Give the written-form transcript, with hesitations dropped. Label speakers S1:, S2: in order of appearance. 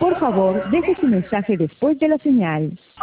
S1: Por favor, deje su mensaje después de la señal.